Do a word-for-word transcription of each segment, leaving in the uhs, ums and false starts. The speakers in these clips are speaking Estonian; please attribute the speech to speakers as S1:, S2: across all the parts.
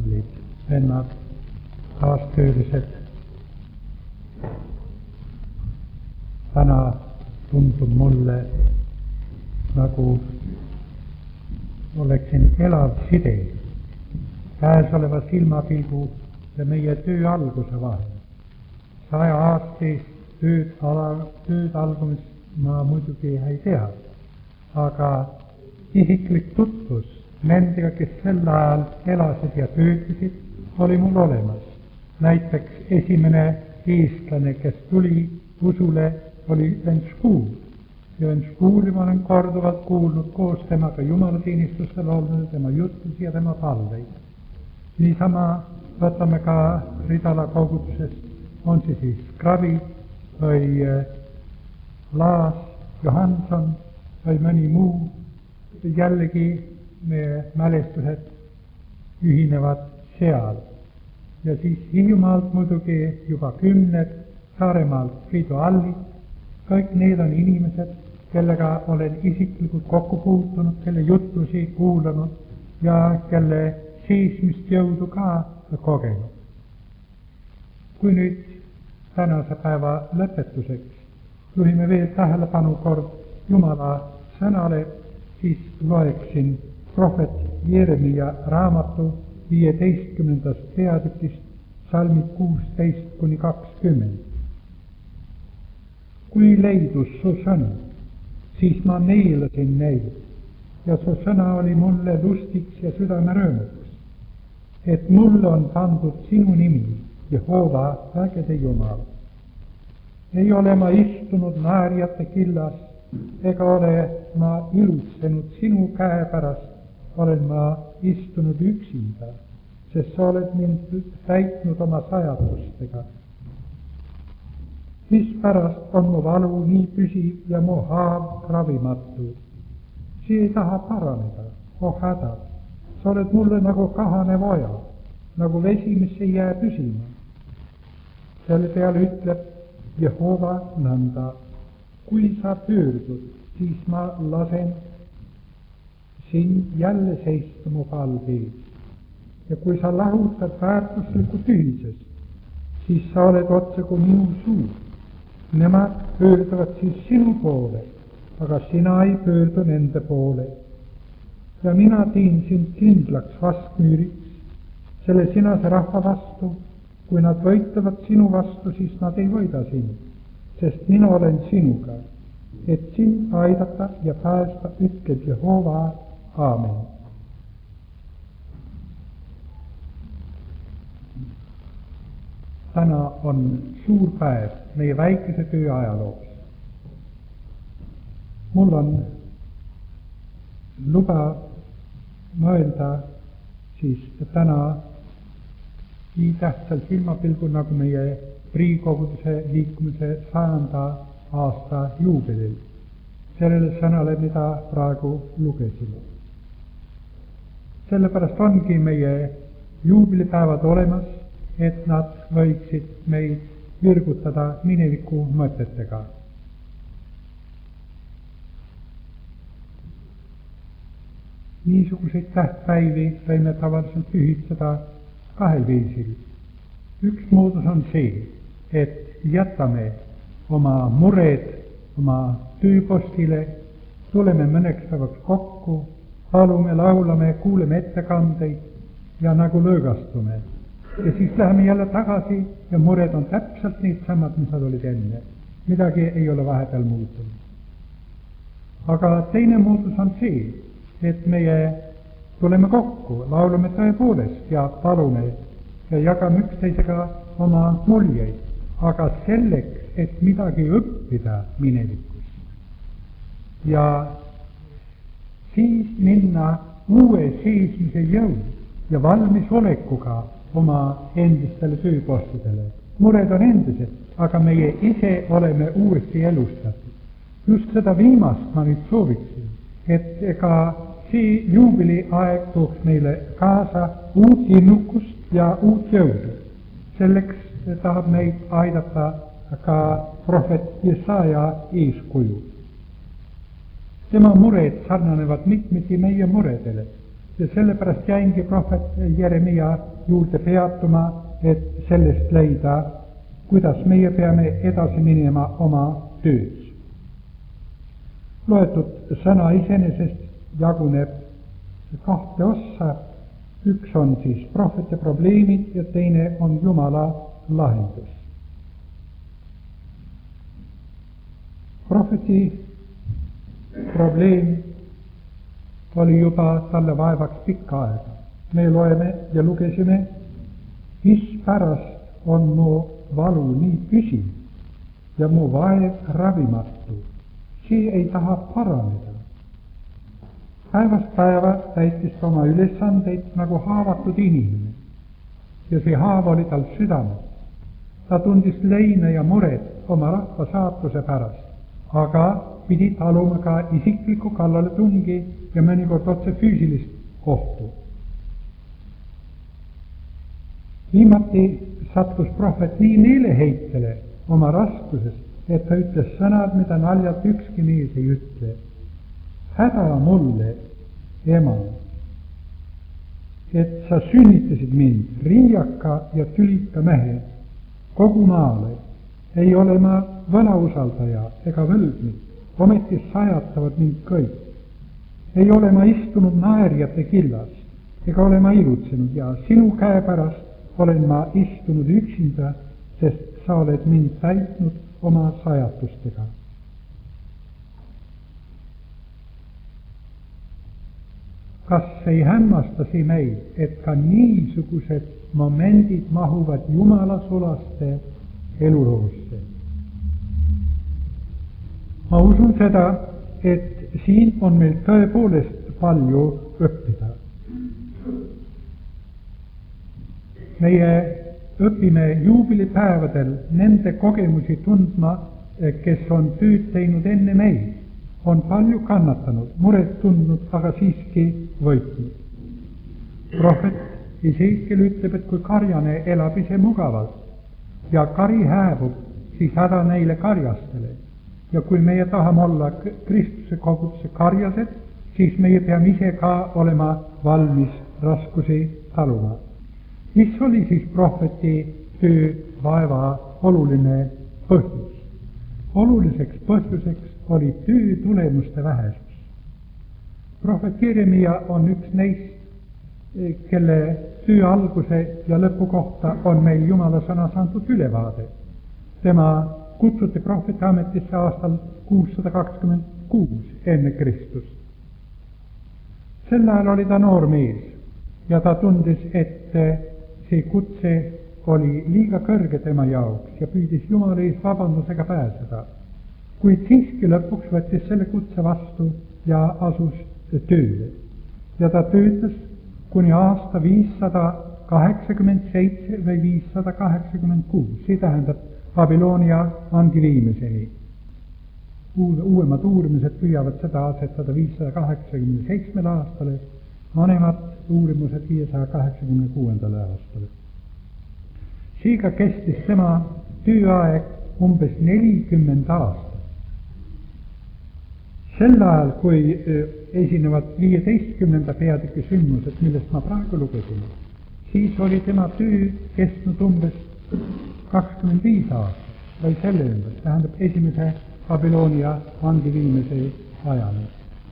S1: kallid vennad, kaastöölised. Täna tundub mulle, nagu oleksin elav side käesoleva silmapilgu ja meie töö alguse vahel. Saja aastist tööd, ala, tööd algumist ma muidugi ei tea, aga isiklik tutvus nendega, kes sel ajal elasid ja töötasid, oli mul olemas. Näiteks esimene eestlane, kes tuli usule, oli vend Skuul. Ja vend Skuuli ma olen korduvalt kuulnud koos temaga jumalateenistustel olnud, tema juttusi ja tema palveid. Niisama võtame ka Ridala kogudusest, on see siis Kravi või Laas, Johanson või mõni muu. Jällegi meie mälestused ühinevad seal. Ja siis Hiiumaalt muidugi juba kümned, Saaremaalt Priidu Alli. Kõik need on inimesed, kellega olen isiklikult kokku puutunud, kelle juttusi kuulanud ja kelle seismist jõudu ka kogenud. Kui nüüd tänase päeva lõpetuseks juhime veel tähelepanu kord Jumala sõnale, siis loeksin prohvet Jeremia raamatu viieteistkümnendast peatükist salmid kuusteist kuni kakskümmend. Kui leidus su sõnu, siis ma neelasin neid ja su sõna oli mulle lustiks ja südame rõõmuks, et mulle on pandud sinu nimi, Jehova vägede Jumal. Ei ole ma istunud naerjate killas, ega ole ma ilutsenud sinu käe pärast, olen ma istunud üksinda, sest sa oled mind täitnud oma sajatustega. Mispärast on mu valu nii püsiv ja mu haav ravimatu? See ei taha paraneda, oh häda, sa oled mulle nagu kahanev oja, nagu vesi, mis ei jää püsima. Selle peale ütleb Jehova nõnda, kui sa pöördud, siis ma lasen sind jälle seista mu palge ees. Ja kui sa lahutad väärtuslikku tühisest, siis sa oled otse kui minu suu. Nemad pöörduvad siis sinu poole, aga sina ei pöördu nende poole. Ja mina teen sind kindlaks vaskmüüriks, selle sinase rahva vastu. Kui nad võitlevad sinu vastu, siis nad ei võida sind, sest mina olen sinuga, et sind aidata ja päästa, ütleb Jehova. Aamen. Täna on suur päev meie väikese töö ajaloos. Mul on luba mõelda siis täna nii tähtsal silmapilgul nagu meie Riigikoguduse liikumise sajanda aasta juubelil, sellele sõnale, mida praegu lugesime. Sellepärast ongi meie juubelipäevad olemas, et nad võiksid meid virgutada mineviku mõtetega. Niisuguseid tähtpäivi võime tavaliselt pühitseda kahel viisil. Üks moodus on see, et jätame oma mured oma tööpostile, tuleme mõneks päevaks kokku, palume, laulame, kuuleme ettekandeid ja nagu lõõgastume. Ja siis läheme jälle tagasi ja mured on täpselt need samad, mis nad olid enne. Midagi ei ole vahepeal muutunud. Aga teine moodus on see, et meie tuleme kokku, laulame tõepoolest ja palume ja jagame üksteisega oma muljeid, aga selleks, et midagi õppida minevikus. Ja siis minna uue seismise jõud ja valmisolekuga oma endistele tööpostidele. Mured on endised, aga meie ise oleme uuesti elustatud. Just seda viimast ma nüüd sooviksin, et ega see juubeliaeg tooks meile kaasa uut innukust ja uut jõudu. Selleks tahab meid aidata ka prohvet Jesaja eeskuju. Tema mured sarnanevad mitmeti meie muredele. ja sellepärast jäingi prohvet Jeremia juurde peatuma, et sellest leida, kuidas meie peame edasi minema oma töös. Loetud sõna iseenesest jaguneb kahte ossa. Üks on siis prohveti probleemid ja teine on Jumala lahendus. Prohveti probleem oli juba talle vaevaks pikka aega. Me loeme ja lugesime, mispärast on mu valu nii püsiv ja mu vaev ravimatu. See ei taha paraneda. Päevast päeva täitis ta oma ülesandeid nagu haavatud inimene ja see haav oli tal südames. Ta tundis leine ja muret oma rahva saatuse pärast, aga pidi taluma ka isikliku kallaletungi ja mõnikord otse füüsilist ohtu. Viimati sattus prohvet nii meeleheitele oma raskusest, et ta ütles sõnad, mida naljalt ükski mees ei ütle. Häda mulle, ema, et sa sünnitasid mind, riiaka ja tülika mehe, kogu maale. Ei ole ma võlausaldaja ega võlgnik, ometi sajatavad mind kõik. Ei ole ma istunud naerjate killas, ega ole ma ilutsenud ja sinu käe pärast olen ma istunud üksinda, sest sa oled mind täitnud oma sajatustega. Kas ei hämmasta see meid, et ka niisugused momendid mahuvad Jumala sulaste eluloosse? Ma usun seda, et siin on meil tõepoolest palju õppida. Meie õpime juubelipäevadel nende kogemusi tundma, kes on tööd teinud enne meid, on palju kannatanud, muret tundnud, aga siiski võitnud. Prohvet Esekiel ütleb, et kui karjane elab ise mugavalt ja kari hääbub, siis häda neile karjastele. Ja kui meie tahame olla Kristuse koguduse karjased, siis meie peame ise ka olema valmis raskusi taluma. Mis oli siis prohveti töö vaeva oluline põhjus? Oluliseks põhjuseks oli töö tulemuste vähesus. Prohvet Jeremia on üks neist, kelle töö alguse ja lõpu kohta on meil Jumala sõnas antud ülevaade. Tema kutsuti prohveti ametisse aastal kuussada kakskümmend kuus enne Kristust. Sel ajal oli ta noor mees ja ta tundis, et see kutse oli liiga kõrge tema jaoks ja püüdis Jumala ees vabandusega pääseda. Kuid siiski lõpuks võttis selle kutse vastu ja asus tööle. Ja ta töötas kuni aasta viissada kaheksakümmend seitse või viissada kaheksakümmend kuus, see tähendab Babylonia vangiviimiseni. Uuemad uurimused püüavad seda asetada viissada kaheksakümmend seitsmele aastale, vanemad uurimused viissada kaheksakümmend kuuendale aastale. Seega kestis tema tööaeg umbes nelikümmend aastat. Sel ajal, kui esinevad viieteistkümnenda peatüki sündmused, millest ma praegu lugesin, siis oli tema töö kestnud umbes kakskümmend viis aastat või selle ümber, tähendab esimese Babylonia vangiviimise ajani.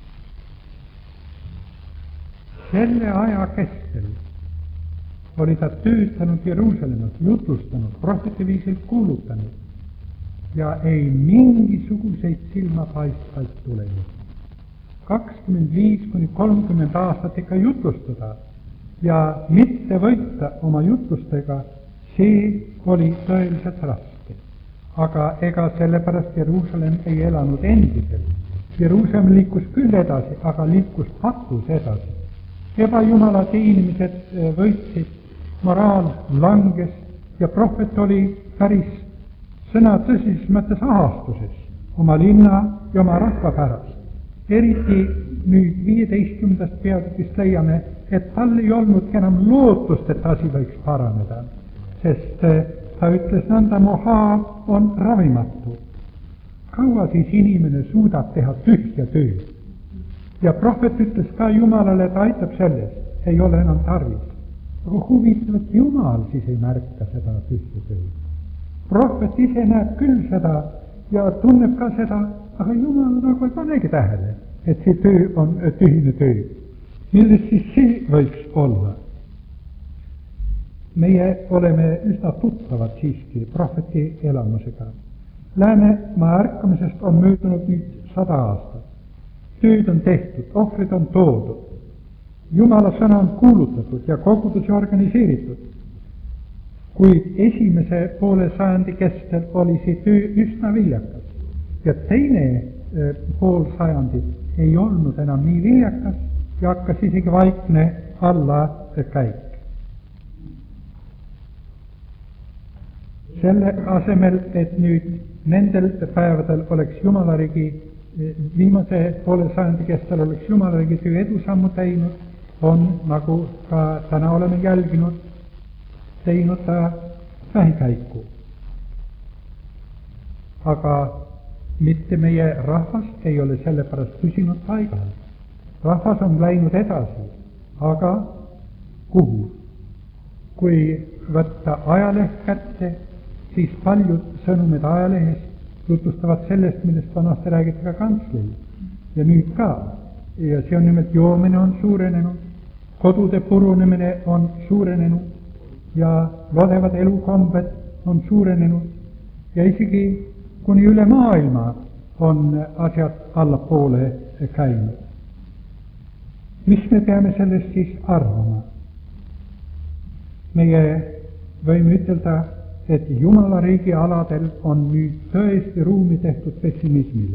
S1: Selle aja kestel oli ta töötanud Jeruusalemmas, jutlustanud, prohveti viisilt kuulutanud ja ei mingisuguseid silmapaistvaid tulemusi. kakskümmend viis kuni kolmkümmend aastat ikka jutlustada ja mitte võita oma jutlustega, see oli tõeliselt raske. Aga ega sellepärast Jeruusalemm ei elanud endiselt. Jeruusalemm liikus küll edasi, aga liikus patus edasi. Ebajumalad inimesed võitsid, moraal langes ja prohvet oli päris sõna tõsises mõttes ahastuses oma linna ja oma rahva pärast. Eriti nüüd viieteistkümnendast peatükist leiame, et tal ei olnudki enam lootust, et asi võiks paraneda, sest ta ütles nõnda, mu haav on ravimatu. Kaua siis inimene suudab teha tühja tööd? ja prohvet ütles ka Jumalale, et aitab sellest, ei ole enam tarvis. Aga huvitav, et Jumal siis ei märka seda tühja tööd. Prohvet ise näeb küll seda ja tunneb ka seda, aga Jumal nagu ei panegi tähele, et see töö on tühine töö. Milles siis see võiks olla? Meie oleme üsna tuttavad siiski prohveti elamusega. Läänemaa ärkamisest on möödunud nüüd sada aastat. Tööd on tehtud, ohvrid on toodud. Jumala sõna on kuulutatud ja kogudusi organiseeritud. Kuid esimese poole sajandi kestel oli see töö üsna viljakas. Ja teine eh, pool sajandit ei olnud enam nii viljakas ja hakkas isegi vaikne alla käik. Selle asemel, et nüüd nendel päevadel oleks Jumalariigi, viimase poole sajandi kestel oleks Jumalariigi töö edusammu teinud, on, nagu ka täna oleme jälginud, teinud ta vähikäiku. Aga mitte meie rahvas ei ole sellepärast püsinud paigal. Rahvas on läinud edasi, aga kuhu? Kui võtta ajaleht kätte, siis paljud sõnumid ajalehes jutustavad sellest, millest vanasti räägiti ka kantslil. Ja nüüd ka. Ja see on nimelt joomine on suurenenud, kodude purunemine on suurenenud ja lodevad elukombed on suurenenud ja isegi kuni üle maailma on asjad allapoole käinud. Mis me peame sellest siis arvama? Meie võime ütelda, et Jumala riigi aladel on nüüd tõesti ruumi tehtud pessimismile.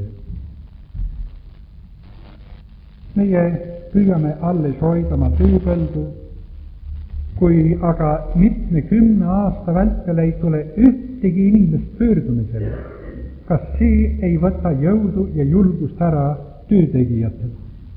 S1: Meie püüame alles hoida oma tööpõldu, kui aga mitme kümne aasta vältel ei tule ühtegi inimest pöördumisele, kas see ei võta jõudu ja julgust ära töötegijatel?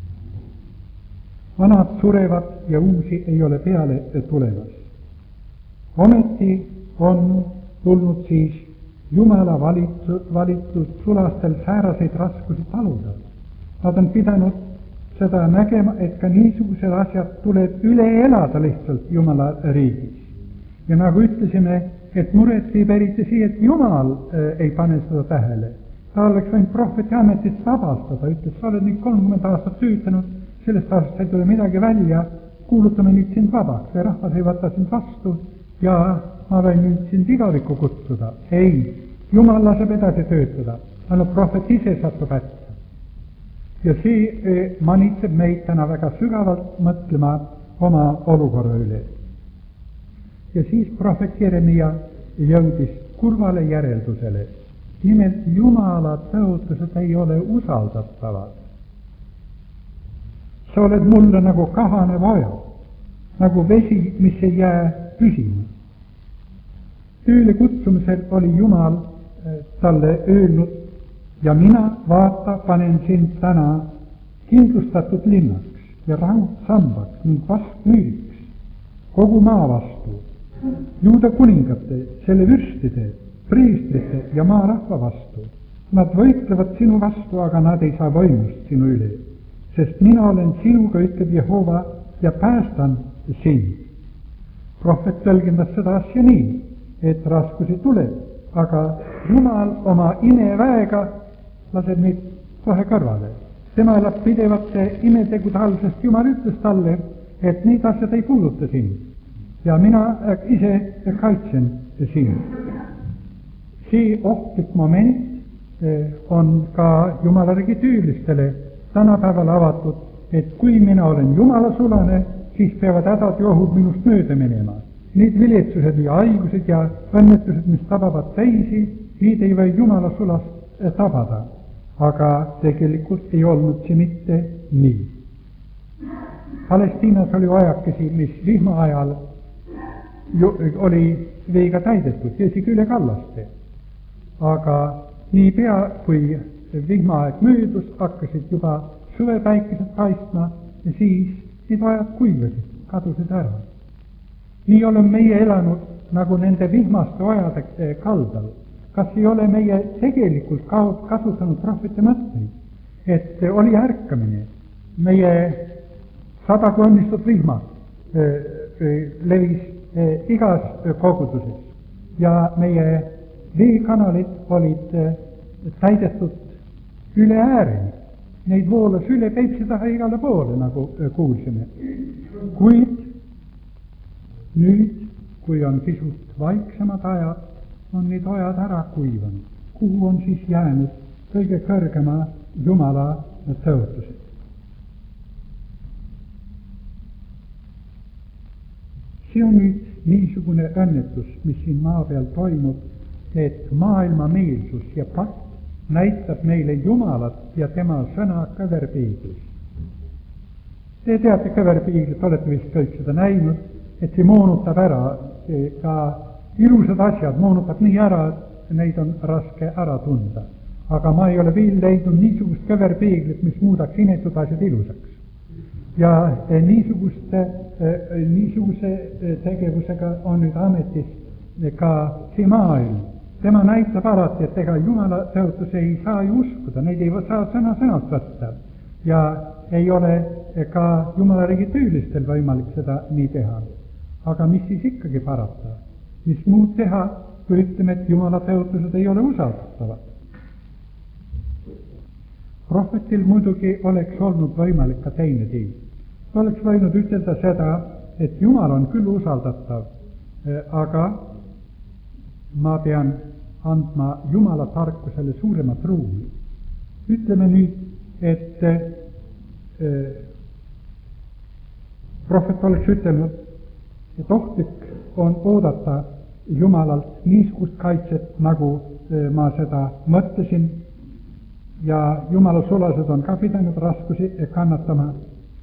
S1: Vanad surevad ja uusi ei ole peale tulemas. Ometi on tulnud siis Jumala valitud, valitud sulastel sääraseid raskusi taluda. Nad on pidanud seda nägema, et ka niisugused asjad tuleb üle elada lihtsalt Jumala riigis. Ja nagu ütlesime, et muret teeb eriti see, et Jumal äh, ei pane seda tähele. Ta oleks võinud prohveti ametist vabastada, ütles, sa oled nüüd kolmkümmend aastat töötanud, sellest aastast ei tule midagi välja, kuulutame nüüd sind vabaks ja rahvas ei võta sind vastu ja ma võin nüüd sind igavikku kutsuda. Ei, Jumal laseb edasi töötada, ainult prohvet ise satub hätta. Ja see manitseb meid täna väga sügavalt mõtlema oma olukorra üle. Ja siis prohvet Jeremia jõudis kurvale järeldusele. Nimelt Jumala tõotused ei ole usaldatavad. Sa oled mulle nagu kahanev oja, nagu vesi, mis ei jää püsima. Tööle kutsumisel oli Jumal talle öelnud, ja mina, vaata, panen sind täna kindlustatud linnaks ja rahutsambaks ning vastmüüriks kogu maa vastu, Juuda kuningate, selle vürstide, priistrite ja maarahva vastu. Nad võitlevad sinu vastu, aga nad ei saa võimust sinu üle, sest mina olen sinuga, ütleb Jehova, ja päästan sind. Prohvet tõlgendas seda asja nii, et raskusi tuleb, aga Jumal oma imeväega laseb meid kohe kõrvale. Tema elab pidevate imetegude all, sest Jumal ütles talle, et need asjad ei puuduta sind ja mina ise kaitsen sind. See ohtlik moment on ka Jumala riigi töölistele tänapäeval avatud, et kui mina olen Jumala sulane, siis peavad hädad ja ohud minust mööda minema. Need viletsused ja haigused ja õnnetused, mis tabavad teisi, need ei või Jumala sulast tabada. Aga tegelikult ei olnud see mitte nii. Palestiinas oli ajakesi, mis vihma ajal oli veega täidetud, isegi üle kallaste. Aga nii pea, kui vihmaaeg möödus, hakkasid juba suvepäikesed paistma ja siis need ajad kuivasid, kadusid ära. Nii oleme meie elanud nagu nende vihmaste ajade kaldal. Kas ei ole meie tegelikult kasutanud prohvete mõtteid, et oli ärkamine meie sadagu õnnistud vihma levis igas koguduses ja meie veekanalid olid täidetud üle äärini. Neid voolas üle Peipsi taha igale poole, nagu kuulsime. Kuid nüüd, kui on pisut vaiksemad ajad, on need ojad ära kuivanud. Kuhu on siis jäänud kõige kõrgema Jumala tõotused? See on nüüd niisugune õnnetus, mis siin maa peal toimub, et maailma meelsus ja patt näitab meile Jumalat ja tema sõna kõverpiiglis. Te teate kõverpiiglit, olete vist kõik seda näinud, et see moonutab ära ka ilusad asjad, moonutab nii ära, et neid on raske ära tunda. Aga ma ei ole veel leidnud niisugust kõverpiiglit, mis muudaks inetud asjad ilusaks. Ja niisuguste, niisuguse tegevusega on nüüd ametis ka see maailm. Tema näitab alati, et ega Jumala tõotus ei saa ju uskuda, neid ei saa sõna sõnalt võtta. Ja ei ole ka Jumala riigi tüülistel võimalik seda nii teha. Aga mis siis ikkagi parata? Mis muud teha, kui ütleme, et Jumala tõotused ei ole usaldatavad? Prohvetil muidugi oleks olnud võimalik ka teine tiim. Ta oleks võinud ütelda seda, et Jumal on küll usaldatav, aga ma pean andma Jumala tarkusele suuremat ruumi. Ütleme nüüd, et eh, prohvet oleks ütelnud, et ohtlik on oodata Jumalalt niisugust kaitset, nagu eh, ma seda mõtlesin, ja Jumala sulased on ka pidanud raskusi kannatama,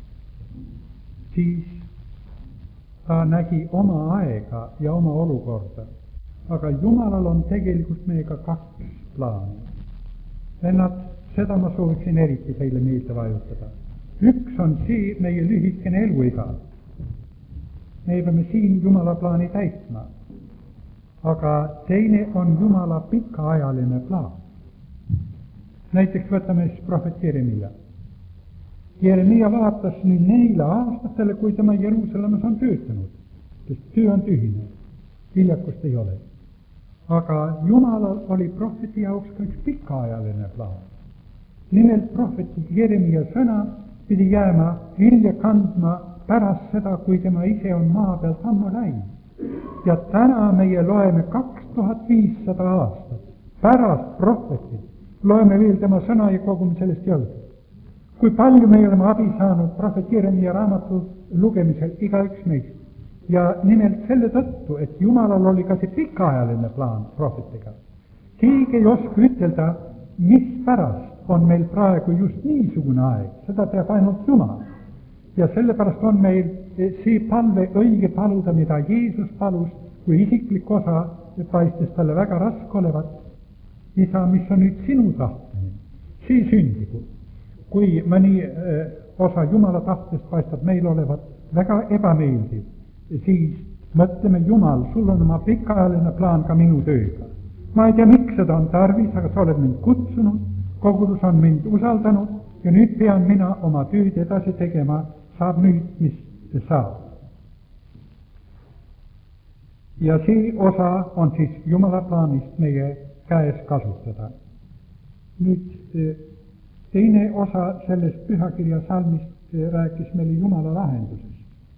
S1: siis ta nägi oma aega ja oma olukorda. Aga Jumalal on tegelikult meiega kaks plaani. Ennat, seda ma sooviksin eriti teile meelde vajutada. Üks on see meie lühikene eluiga. Me peame siin Jumala plaani täitma. Aga teine on Jumala pikaajaline plaan. Näiteks võtame siis prohvet Jeremia. Jeremia vaatas nüüd neile aastatele, kui tema Jeruusalemmas on töötanud, sest töö on tühine, viljakust ei ole. Aga Jumalal oli prohveti jaoks ka üks pikaajaline plaan. Nimelt prohveti Jeremia sõna pidi jääma vilja kandma pärast seda, kui tema ise on maa pealt ammu läinud. Ja täna meie loeme kaks tuhat viissada aastat pärast prohvetit. Loeme veel tema sõna ja kogume sellest jõudu. Kui palju me oleme abi saanud prohvet Jeremia raamatu lugemisel igaüks meist. Ja nimelt selle tõttu, et Jumalal oli ka see pikaajaline plaan prohvetiga. Keegi ei oska ütelda, mis pärast on meil praegu just niisugune aeg. Seda teab ainult Jumal. Ja sellepärast on meil see palve õige paluda, mida Jeesus palus, kui isiklik osa paistes talle väga raske olevat. Isa, mis on nüüd sinu tahtmine? See sündigu. Kui mõni äh, osa Jumala tahtest paistab meil olevat väga ebameeldiv, siis mõtleme, Jumal, sul on oma pikaajaline plaan ka minu tööga. Ma ei tea, miks seda on tarvis, aga sa oled mind kutsunud, kogudus on mind usaldanud ja nüüd pean mina oma tööd edasi tegema, saab nüüd, mis saab. Ja see osa on siis Jumala plaanist meie käes kasutada. Nüüd teine osa sellest pühakirja salmist rääkis meile Jumala lahendusest.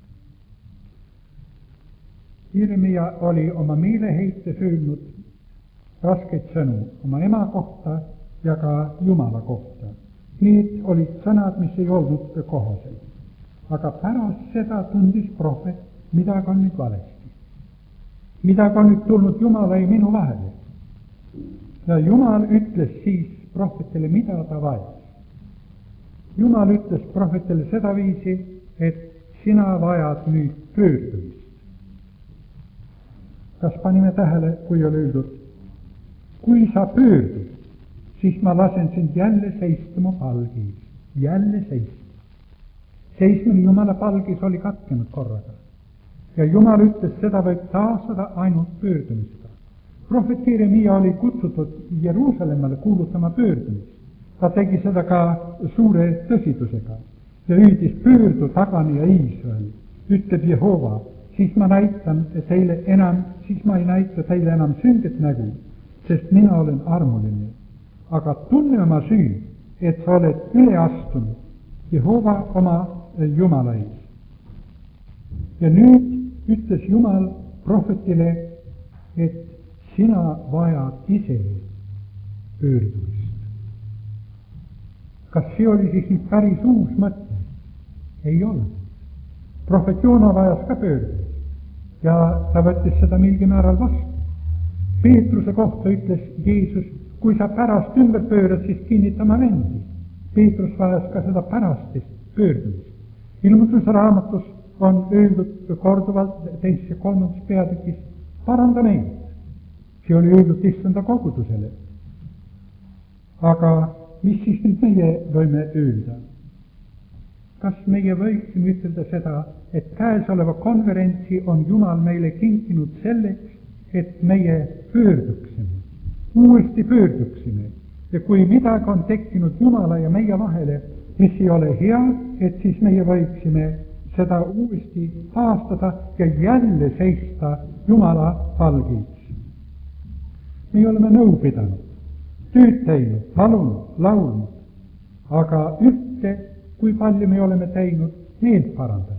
S1: Jeremia oli oma meeleheites öelnud raskeid sõnu oma ema kohta ja ka Jumala kohta. Need olid sõnad, mis ei olnud kohased. Aga pärast seda tundis prohvet, midagi on nüüd valesti. Midagi on nüüd tulnud Jumala ja minu vahele. Ja Jumal ütles siis prohvetele, mida ta vajas. Jumal ütles prohvetele seda viisi, et sina vajad nüüd pöördumist. Kas panime tähele, kui oli öeldud, kui sa pöördud, siis ma lasen sind jälle seistuma palgis. Jälle seistuma. Seismine Jumala palgis oli katkenud korraga. Ja Jumal ütles, seda võib taastada ainult pöördumisega. Prohvet Jeremia oli kutsutud Jeruusalemmale kuulutama pöördumist. Ta tegi seda ka suure tõsidusega. ja hüüdis, pöördu tagani ja Iisrael, ütleb Jehova, siis ma näitan teile enam, siis ma ei näita teile enam sünget nägu, sest mina olen armuline. Aga tunne oma süü, et sa oled üle astunud Jehova oma Jumala ees. Ja nüüd ütles Jumal prohvetile, et sina vajad ise pöördumist. Kas see oli siis nüüd päris uus mõte? Ei ole. Prohvet Joona vajas ka pöördumist ja ta võttis seda mingil määral vastu. Peetruse kohta ütles Jeesus, kui sa pärast ümber pöörad, siis kinnita ma vendi. Peetrus vajas ka seda pärastist pöördumist. Ilmutuse raamatus on öeldud korduvalt teises ja kolmandas peatükis, paranda meid. See oli öeldud issanda kogudusele. Aga mis siis nüüd meie võime öelda? Kas meie võiksime ütelda seda, et käesoleva konverentsi on Jumal meile kinkinud selleks, et meie pöörduksime, uuesti pöörduksime. Ja kui midagi on tekkinud Jumala ja meie vahele, mis ei ole hea, et siis meie võiksime seda uuesti taastada ja jälle seista Jumala palgiks. Me oleme nõu pidanud, tööd teinud, palunud, laulnud, aga ühte, kui palju me oleme teinud, meelt parandanud.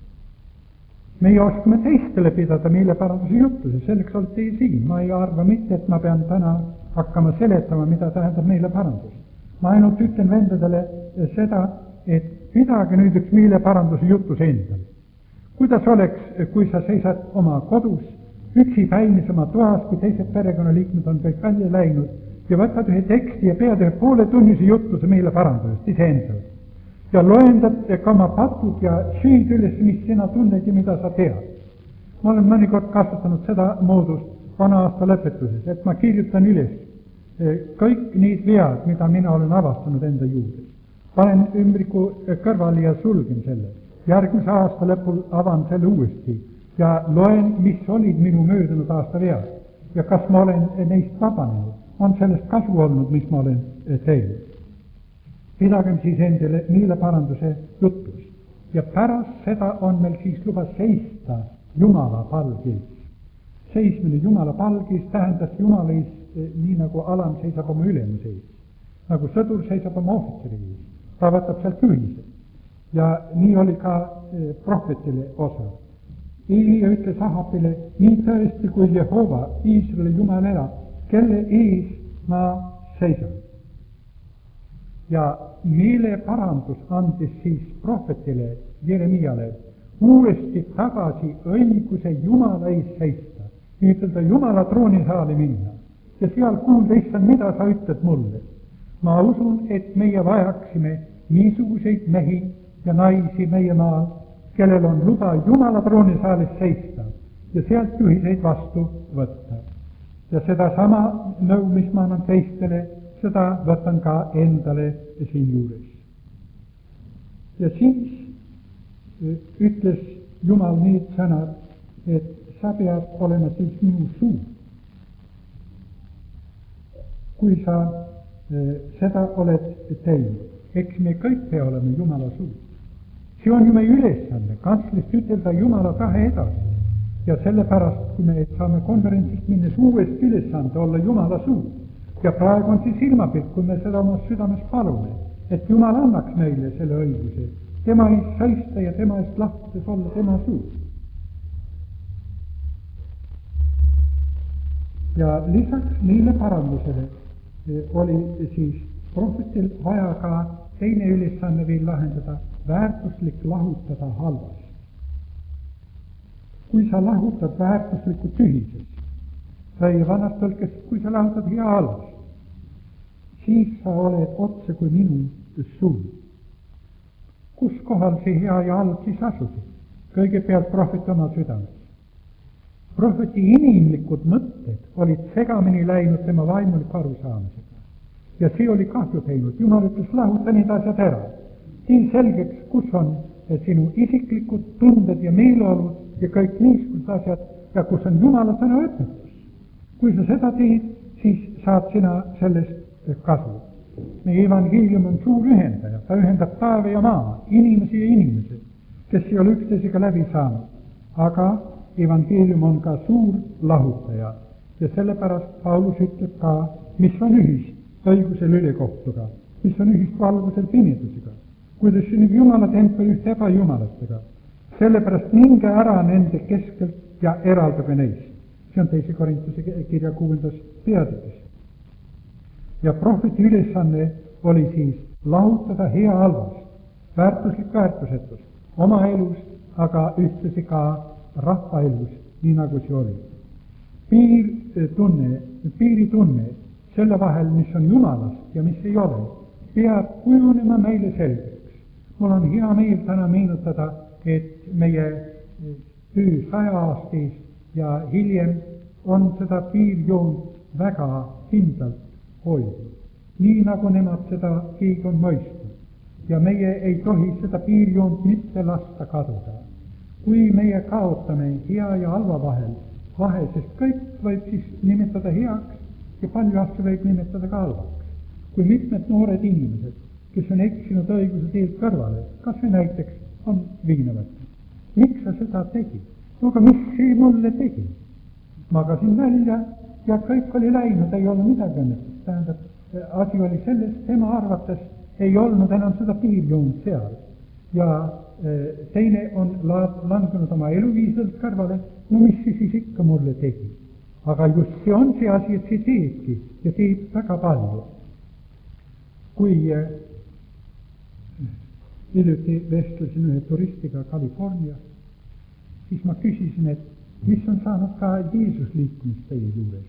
S1: Meie oskame teistele pidada meeleparanduse juttusi, selleks olete teie siin. Ma ei arva mitte, et ma pean täna hakkama seletama, mida tähendab meeleparandus. Ma ainult ütlen vendadele seda, et pidage nüüd üks meeleparanduse jutus endale. Kuidas oleks, kui sa seisad oma kodus, üksi päinis oma toas, kui teised perekonnaliikmed on kõik välja läinud ja võtad ühe teksti ja pead ühe poole tunnise jutuse meeleparandusest iseendale. Ja loendad ka oma patud ja süüd üles, mis sina tunned ja mida sa tead. Ma olen mõnikord kasutanud seda moodust vana aasta lõpetuses, et ma kirjutan üles kõik need vead, mida mina olen avastanud enda juures. Panen ümbriku kõrvale ja sulgen selle. Järgmise aasta lõpul avan selle uuesti ja loen, mis olid minu möödunud aasta vead ja kas ma olen neist vabanenud. On sellest kasu olnud, mis ma olen teinud. Pidagem siis endale meeleparanduse jutus. Ja pärast seda on meil siis luba seista Jumala palgis. Seismine Jumala palgis tähendas Jumala ees, nii nagu alam seisab oma ülemuse ees. Nagu sõdur seisab oma ohvitseri ees. Ta võtab sealt juhise. Ja nii oli ka prohvetile osa. Elia ütles Ahabile, nii tõesti kui Jehova, Iisraeli Jumal elab, kelle ees ma seisan. Ja meeleparandus andis siis prohvetile Jeremiale uuesti tagasi õiguse Jumala ees seista, ütelda Jumala troonisaali minna ja seal kuulda, issand, mida sa ütled mulle. Ma usun, et meie vajaksime niisuguseid mehi ja naisi meie maal, kellel on luba Jumala troonisaalis seista ja sealt juhiseid vastu võtta. Ja seda sama nõu, mis ma annan teistele, seda võtan ka endale siin juures. Ja siis ütles Jumal need sõnad, et sa pead olema siis minu suu. Kui sa seda oled teinud, eks me kõik pea oleme Jumala suu. See on ju meie ülesanne, kantslist ütelda Jumala tahe edasi. Ja sellepärast, kui me saame konverentsist minnes uuesti ülesande olla Jumala suu. Ja praegu on siis ilmapilt, kui me seda oma südames palume, et Jumal annaks meile selle õiguse, tema eest seista ja tema eest lahkudes olla tema suu. Ja lisaks neile parandusele oli siis prohvetil vaja ka teine ülesanne veel lahendada, väärtuslik lahutada halvast. Kui sa lahutad väärtuslikku tühisest, või vanas tõlkes, kui sa lahutad hea halvast, siis sa oled otse kui minu suu. Kus kohal see hea ja halb siis asusid? Kõigepealt prohveti oma südames. Prohveti inimlikud mõtted olid segamini läinud tema vaimuliku arusaamisega. Ja see oli kahju teinud. Jumal ütles, lahuta need asjad ära. Tee selgeks, kus on sinu isiklikud tunded ja meeleolud ja kõik niisugused asjad ja kus on Jumala sõna õpetus. Kui sa seda teed, siis saad sina sellest kasu. meie evangeelium on suur ühendaja, ta ühendab taeva ja maa, inimesi ja inimesi, kes ei ole üksteisega läbi saanud. aga evangeelium on ka suur lahutaja ja sellepärast Paulus ütleb ka, mis on ühist õigusel ülekohtuga, mis on ühist valgusel pimedusega, kuidas sünnib Jumala tempel ühte ebajumalatega. Sellepärast minge ära nende keskelt ja eraldage neist. See on teise Korintuse kirja kuuendas peatükis. Ja prohveti ülesanne oli siis lahutada hea halvast, väärtuslik väärtusetust, oma elust, aga ühtlasi ka rahva elust, nii nagu see oli. Piirtunne, piiritunne selle vahel, mis on Jumalast ja mis ei ole, peab kujunema meile selgeks. Mul on hea meel täna meenutada, et meie töö saja aastis ja hiljem on seda piirjoont väga kindlalt hoidnud. Nii nagu nemad seda keegi on mõistnud. Ja meie ei tohi seda piirjoont mitte lasta kaduda. Kui meie kaotame hea ja halva vahel vahe, sest kõik võib siis nimetada heaks ja palju asju võib nimetada ka halvaks. Kui mitmed noored inimesed, kes on eksinud õiguse teelt kõrvale, kas või näiteks on viinavad. Miks sa seda tegi? No aga mis see mulle tegi? Magasin välja ja kõik oli läinud, ei ole midagi õnnetust. Tähendab, asi oli selles, tema arvates ei olnud enam seda piirjoont seal. Ja teine on langenud oma eluviiselt kõrvale, no mis see siis ikka mulle tegi? Aga just see on see asi, et see teebki ja teeb väga palju. Kui hiljuti vestlesin ühe turistiga Californias, siis ma küsisin, et mis on saanud ka Jeesus liikumist teie juures.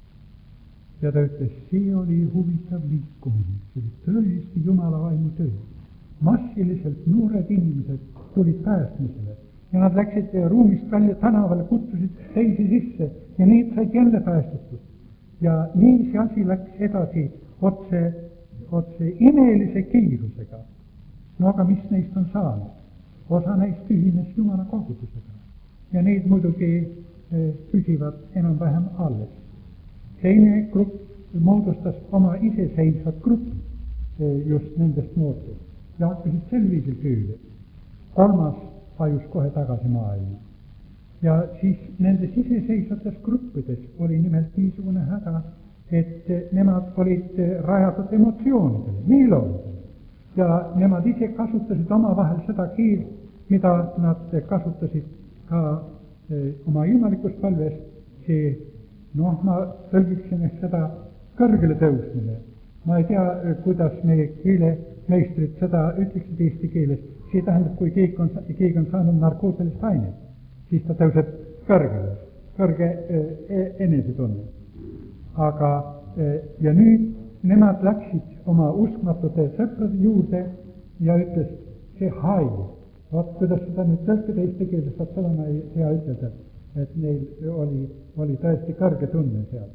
S1: Ja ta ütles, see oli huvitav liikumine, see oli tõesti Jumala vaimu töö. Massiliselt noored inimesed tulid päästmisele ja nad läksid ruumist välja tänavale, kutsusid teisi sisse ja need said jälle päästetud. Ja nii see asi läks edasi otse, otse imelise kiirusega. No aga mis neist on saanud? Osa neist ühines Jumala kogudusega ja neid muidugi püsivad enam-vähem alles. Teine grupp moodustas oma iseseisvat grupp just nendest noortest ja hakkasid sel viisil tööle. Kolmas hajus kohe tagasi maailma. Ja siis nendes iseseisvates gruppides oli nimelt niisugune häda, et nemad olid rajatud emotsioonidele, meeleoludele. Ja nemad ise kasutasid oma vahel seda keelt, mida nad kasutasid ka oma ilmalikus palves. See, noh, ma tõlgiksin seda kõrgele tõusmine. Ma ei tea, kuidas meie keelemeistrid seda ütleksid eesti keeles. See tähendab, kui keegi on, keegi on saanud narkootilist ainet, siis ta tõuseb kõrgele, kõrge enesetunne. Aga, ja nüüd nemad läksid oma uskmatute sõprade juurde ja ütles, see hai. Vaat, kuidas seda nüüd tõlkida eesti keeles, vaat seda ma ei tea ütelda, et neil oli, oli tõesti kõrge tunne seal.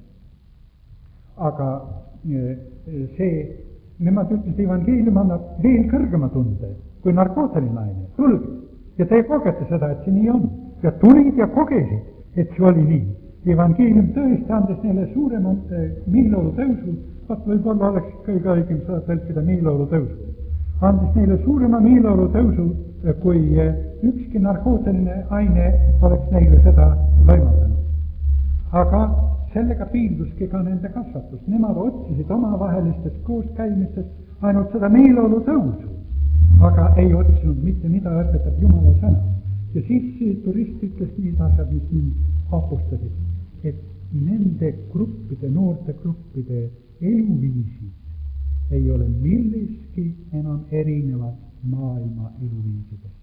S1: Aga see, nemad ütles, evangeelium annab veel kõrgema tunde kui narkootiline aine. Tulge ja te kogete seda, et see nii on. Ja tulid ja kogesid, et see oli nii. Evangeelium tõesti andes neile suuremat meeleolu tõusu, vaat võib-olla oleks kõige õigem seda tõlkida meeleolu tõusu. Andis neile suurema meeleolu tõusu, kui ükski narkootiline aine oleks neile seda võimaldanud. Aga sellega piilduski ka nende kasvatus. Nemad otsisid omavahelistest kooskäimistest ainult seda meeleolu tõusu, aga ei otsinud mitte mida õpetab Jumala sõna. Ja siis turist ütles need asjad, mis mind vapustasid, et nende gruppide, noorte gruppide eluviisid ei ole milleski enam erinevad maailma eluviisidest.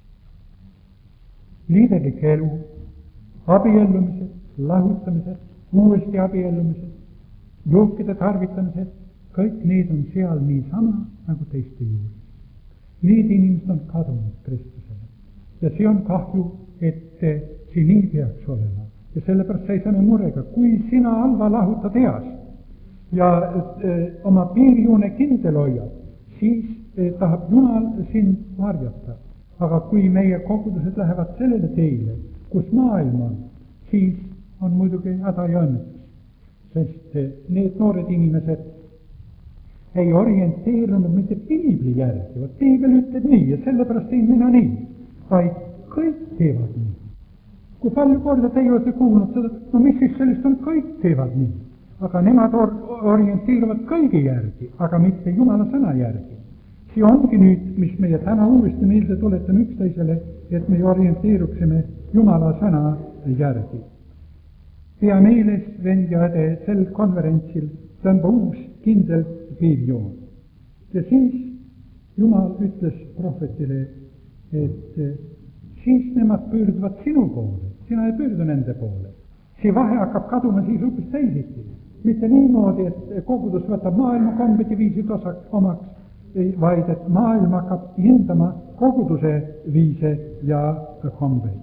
S1: Liiderlik elu, abiellumised, lahutamised, uuesti abiellumised, jookide tarvitamised, kõik need on seal niisama nagu teiste juures. Need inimesed on kadunud Kristusele. Ja see on kahju, et see nii peaks olema. Ja sellepärast seisame murega, kui sina halva lahutad heast ja äh, oma piirjoone kindel hoiad, siis äh, tahab Jumal sind varjata. Aga kui meie kogudused lähevad sellele teile, kus maailm on, siis on muidugi häda ja õnnetus. Sest äh, need noored inimesed ei orienteerunud mitte piibli järgi, vot piibel ütleb nii ja sellepärast teen mina nii, vaid kõik teevad nii. Kui palju korda teie olete kuulnud seda, no mis siis sellest on, kõik teevad nii, aga nemad or- orienteeruvad kõigi järgi, aga mitte Jumala sõna järgi. See ongi nüüd, mis meie täna uuesti meelde tuletame üksteisele, et me orienteeruksime Jumala sõna järgi. Pea meeles, vend ja õde, sel konverentsil tõmba uus kindel piirjoon. Ja siis Jumal ütles prohvetile, et siis nemad pöörduvad sinu poole, sina ei pöördu nende poole. See vahe hakkab kaduma siis hoopis teisiti. Mitte niimoodi, et kogudus võtab maailma kombed ja viisid osaks omaks, vaid et maailm hakkab hindama koguduse viise ja kombeid.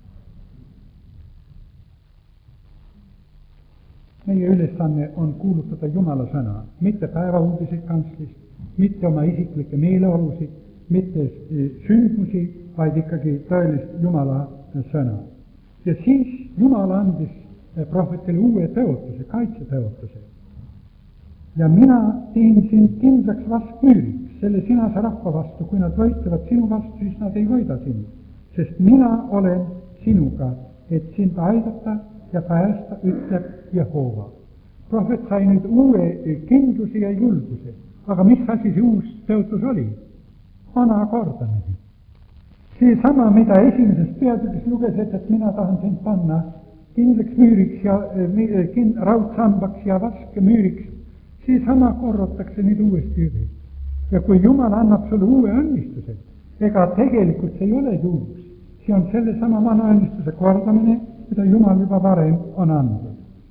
S1: Meie ülesanne on kuulutada Jumala sõna, mitte päevauudiseid kantslist, mitte oma isiklikke meeleolusid, mitte sündmusi, vaid ikkagi tõelist Jumala sõna. Ja siis Jumal andis prohvetile uue tõotuse, kaitsetõotuse. Ja mina teen sind kindlaks vaskmüüriks, selle sinase rahva vastu, kui nad võitlevad sinu vastu, siis nad ei võida sinu, sest mina olen sinuga, et sind aidata ja päästa, ütleb Jehova. Prohvet sai nüüd uue kindluse ja julguse, aga mis asi see uus tõotus oli? Vana kordamine. See sama, mida esimeses peatükis luges, et, et mina tahan sind panna kindlaks müüriks ja kind, raudsambaks ja vaskemüüriks, see sama korratakse nüüd uuesti üle. Ja kui Jumal annab sulle uue õnnistuse, ega tegelikult see ei ole juhus, see on selle sama vana õnnistuse kordamine, mida Jumal juba varem on andnud.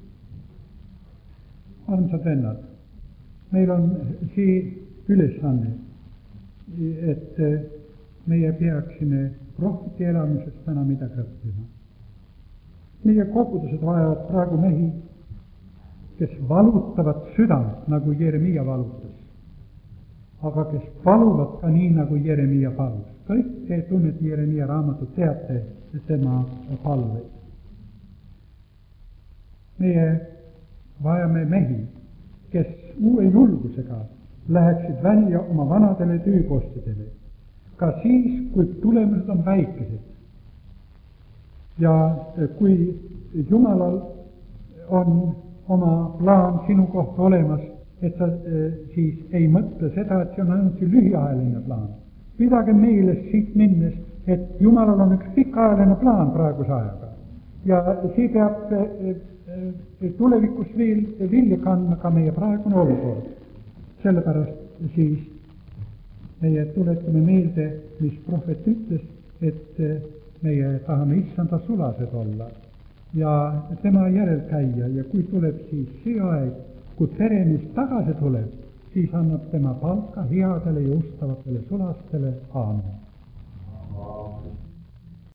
S1: Armsad vennad, meil on see ülesanne, et meie peaksime prohveti elamisest täna midagi õppima. Meie kogudused vajavad praegu mehi, kes valutavad südant, nagu Jeremia valutas, aga kes paluvad ka nii, nagu Jeremia palus. Kõik te tunnete Jeremia raamatut, teate tema palveid. Meie vajame mehi, kes uue julgusega läheksid välja oma vanadele tööpostidele, ka siis, kui tulemused on väikesed. Ja kui Jumalal on oma plaan sinu kohta olemas, et sa siis ei mõtle seda, et see on ainult see lühiajaline plaan. Pidage meeles siit minnes, et Jumalal on üks pikaajaline plaan praeguse ajaga. Ja see peab tulevikus veel vilja kandma ka meie praegune olukord. Sellepärast siis meie tuletame meelde, mis prohvet ütles, et meie tahame issanda sulased olla ja tema järel käia ja kui tuleb siis see aeg, kui peremees tagasi tuleb, siis annab tema palka headele ja ustavatele sulastele. Aamen.